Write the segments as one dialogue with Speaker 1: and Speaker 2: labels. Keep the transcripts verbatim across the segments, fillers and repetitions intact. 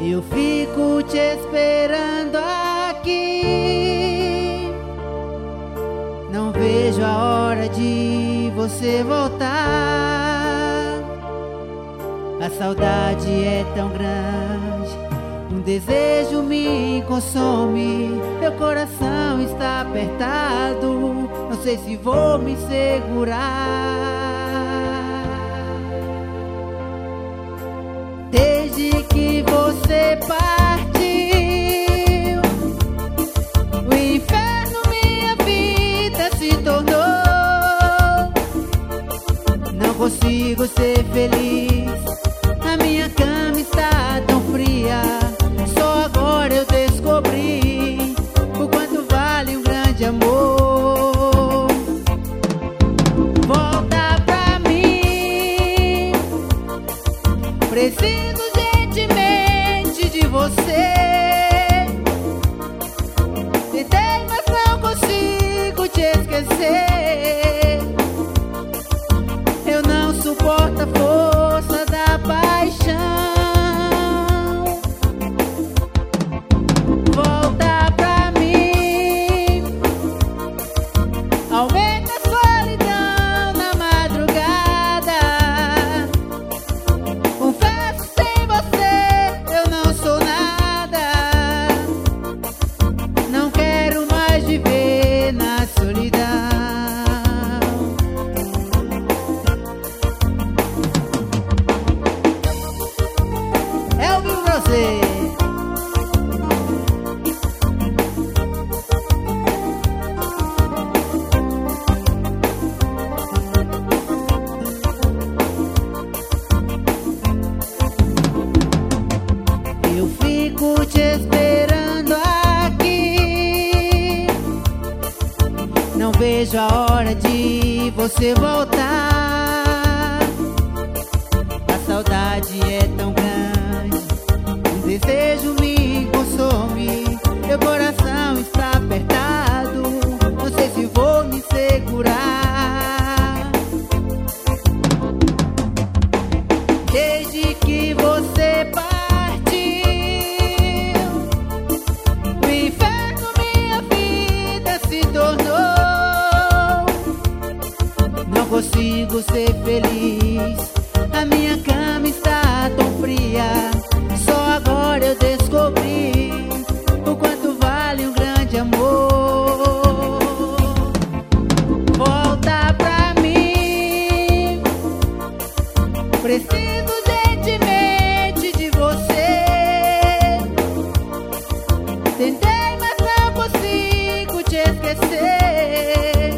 Speaker 1: Eu fico te esperando aqui. Não vejo a hora de você voltar. A saudade é tão grande, um desejo me consome. Meu coração está apertado, não sei se vou me segurar. Desde que você partiu, o inferno minha vida se tornou. Não consigo ser feliz, a minha cama está tão fria. Só agora eu descobri o quanto vale um grande amor. Volta pra mim, preciso urgentemente de você. Tentei, mas não consigo te esquecer. Eu não suporto a força da paixão. Volta pra mim, aumenta a solidão na madrugada. Confesso, sem você eu não sou nada. Não quero mais viver na solidão. Eu fico te esperando aqui. Não vejo a hora de você voltar. A saudade é tão grande, um desejo me consome. Meu coração está apertado, não sei se vou me segurar. Desde que você partiu, o inferno minha vida se tornou. Não consigo ser feliz, a minha cama está tão fria. Só agora eu descobri o quanto vale um grande amor. Volta pra mim, preciso urgentemente de você. Tentei, mas não consigo te esquecer.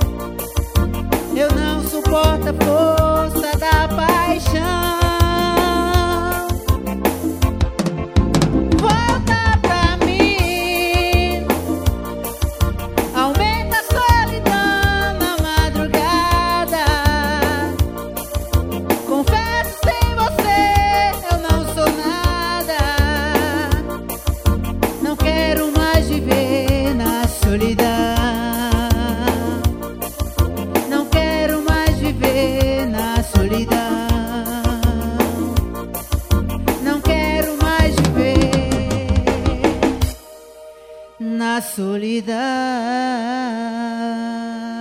Speaker 1: Eu não suporto a força da paixão. Volta pra mim, aumenta a solidão na madrugada. Confesso, sem você eu não sou nada. Não quero mais viver na solidão. Não quero mais viver na solidão. Não quero mais viver na solidão.